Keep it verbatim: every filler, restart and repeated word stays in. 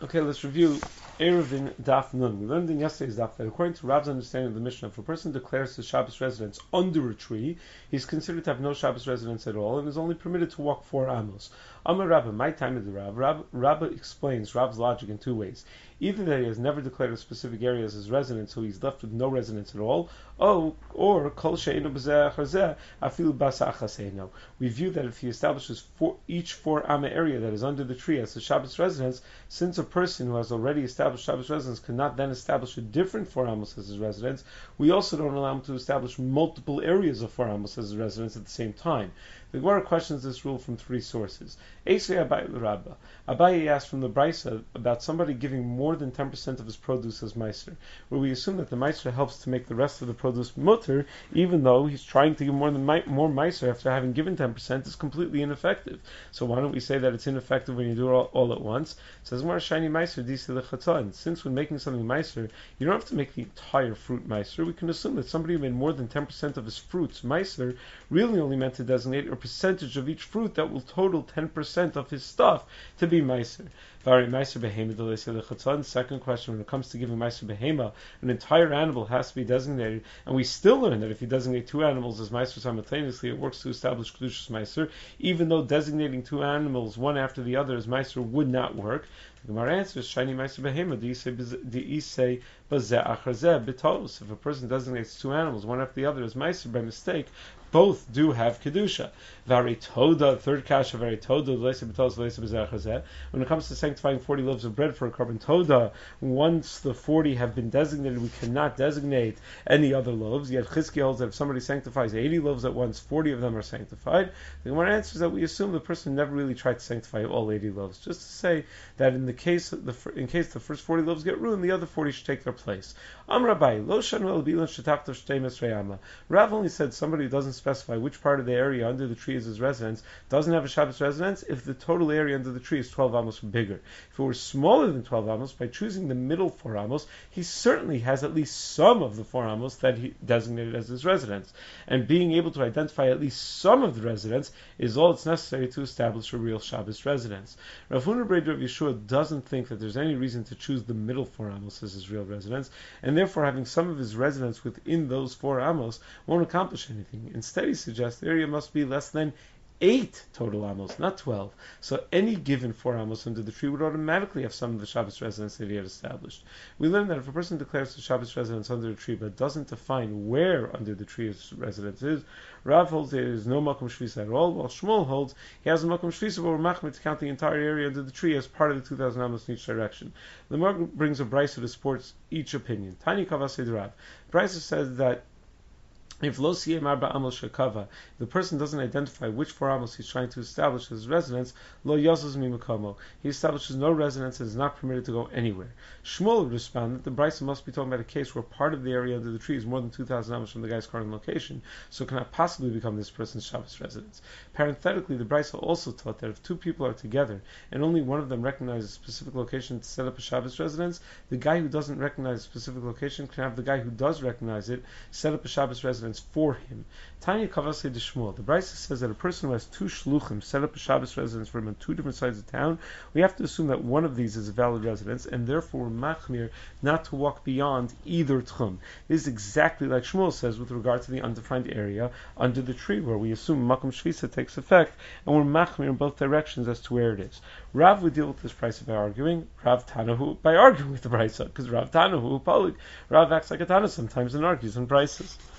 Okay, let's review Eruvin Daf Nun. We learned in yesterday's Daf that according to Rav's understanding of the Mishnah, if a person declares his Shabbos residence under a tree, he's considered to have no Shabbos residence at all and is only permitted to walk four amos. Amar Rabba, my time of the Rav, Rab, Rabba explains Rav's logic in two ways. Either that he has never declared a specific area as his residence, so he's left with no residence at all, oh, or Kol She'enu B'zeh Achar Afilu Basa Achaseinu. We view that if he establishes four, each four amma area that is under the tree as his Shabbos residence, since a person who has already established Shabbos residence cannot then establish a different four amos as his residence, we also don't allow him to establish multiple areas of four amos as his residence at the same time. The Gemara questions this rule from three sources. Eisei Abaye l'Rabba. Abaye asked from the Brisa about somebody giving more than ten percent of his produce as meiser, where we assume that the meiser helps to make the rest of the produce mutter, even though he's trying to give more than more meiser after having given ten percent is completely ineffective. So why don't we say that it's ineffective when you do it all, all at once? It says more shiny meiser disi lechatzon. Since when making something meiser, you don't have to make the entire fruit meiser. We can assume that somebody who made more than ten percent of his fruits meiser really only meant to designate a percentage of each fruit that will total ten percent of his stuff to be meiser. Second question, when it comes to giving meiser behema, an entire animal has to be designated, and we still learn that if you designate two animals as meiser simultaneously, it works to establish kedushas meiser, even though designating two animals one after the other as meiser would not work. The Gemara answers, shiny meiser behema, de'isei bazeh achar zeh b'tos. If a person designates two animals one after the other as meiser by mistake, both do have kedusha. Vari toda, third kasha, vari toda, l'eisei b'tos, l'eisei bazeh achar zeh. When it comes to sanctifying forty loaves of bread for a carbon toda, once the forty have been designated, we cannot designate any other loaves. Yet Chizki holds that if somebody sanctifies eighty loaves at once, forty of them are sanctified. The Gemara answers that we assume the person never really tried to sanctify all eighty loaves, just to say that in the case the in case the first forty loaves get ruined, the other forty should take their place. Am Rabbi, lo shanu el bilan shetachtav shtei mesrei amma. Rav only said somebody who doesn't specify which part of the area under the tree is his residence doesn't have a Shabbos residence if the total area under the tree is twelve amos or bigger. If it were smaller than twelve amos, by choosing the middle four amos, he certainly has at least some of the four amos that he designated as his residence. And being able to identify at least some of the residence is all that's necessary to establish a real Shabbos residence. Rav Huna Breder of Yeshua doesn't think that there's any reason to choose the middle four amos as his real residence, and therefore having some of his residence within those four amos won't accomplish anything. Instead, he suggests the area must be less than eight total amos, not twelve. So any given four amos under the tree would automatically have some of the Shabbos residence that he had established. We learned that if a person declares the Shabbos residence under a tree but doesn't define where under the tree his residence is, Rav holds there is no makom shvisa at all, while Shmuel holds he has a makom shvisa, but we're machmir to count the entire area under the tree as part of the two thousand amos in each direction. The Gemara brings a brisa that supports each opinion. Tani kavasei Rav. Brisa says that if lo siyem arba amos shekava, the person doesn't identify which four amos he's trying to establish as residence, lo yazuz mimakomo, he establishes no residence and is not permitted to go anywhere. Shmuel would respond that the brisa must be talking about a case where part of the area under the tree is more than two thousand amos from the guy's current location, so it cannot possibly become this person's Shabbos residence. Parenthetically, the brisa also taught that if two people are together and only one of them recognizes a specific location to set up a Shabbos residence, the guy who doesn't recognize a specific location can have the guy who does recognize it set up a Shabbos residence for him. Tanya Kavasei de Shmuel. The Brisa says that a person who has two shluchim set up a Shabbos residence for him on two different sides of town, we have to assume that one of these is a valid residence, and therefore machmir not to walk beyond either tchum. This is exactly like Shmuel says with regard to the undefined area under the tree, where we assume makom shvisa takes effect, and we're machmir in both directions as to where it is. Rav would deal with this Brisa by arguing, Rav Tanahu by arguing with the Brisa, because Rav Tanahu Polig. Rav acts like a Tana sometimes and argues on Brisas.